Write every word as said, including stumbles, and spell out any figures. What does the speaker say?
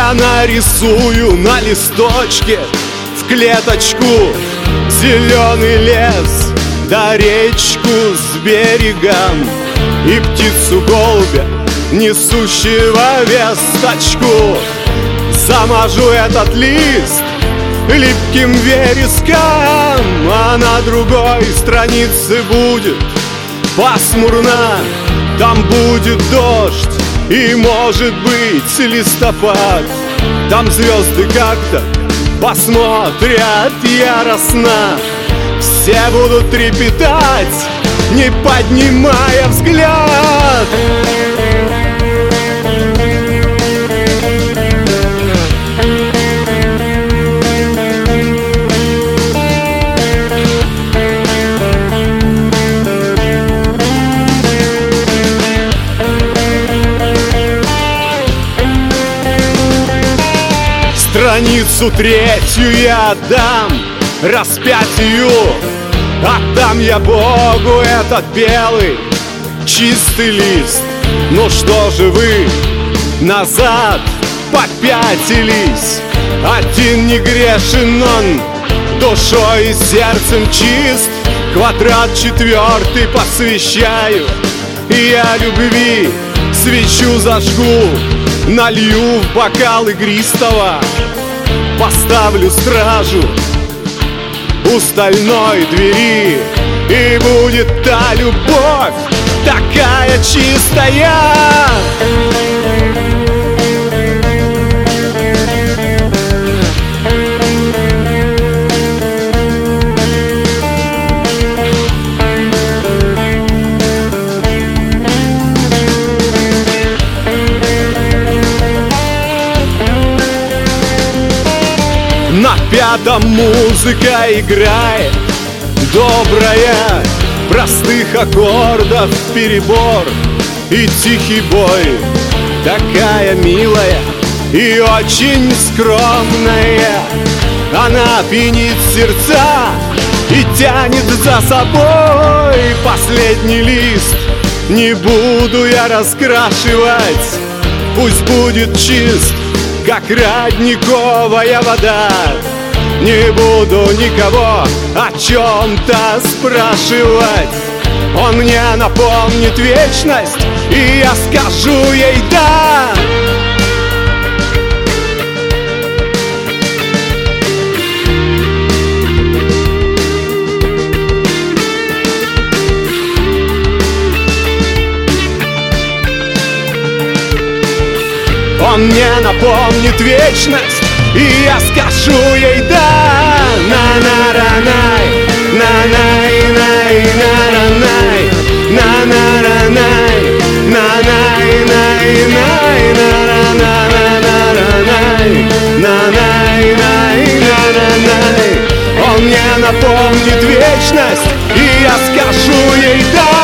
Я нарисую на листочке в клеточку зеленый лес, да речку с берегом и птицу голубя, несущего весточку. Замажу этот лист липким вереском, а на другой странице будет пасмурно. Там будет дождь и, может быть, листопад. Там звезды как-то посмотрят яростно. Все будут трепетать, не поднимая взгляд. Страницу третью я отдам распятию, отдам я Богу этот белый чистый лист. Ну что же вы назад попятились? Один не грешен он, душой и сердцем чист. Квадрат четвертый посвящаю я любви, свечу зажгу, налью в бокал игристого, поставлю стражу у стальной двери, и будет та любовь такая чистая. На пятом музыка играет добрая, простых аккордов перебор и тихий бой. Такая милая и очень скромная, она пьянит сердца и тянет за собой. Последний лист не буду я раскрашивать, пусть будет чист, как родниковая вода. Не буду никого о чем-то спрашивать. Он мне напомнит вечность, и я скажу ей «да». Он мне напомнит вечность, и я скажу ей «да». На-на-ра-най, на-най-най, на-ра-най, на-на-ра-най, на-най-най, на-на-ра-най, на-най-най, на-на-най. Он мне напомнит вечность, и я скажу ей «да».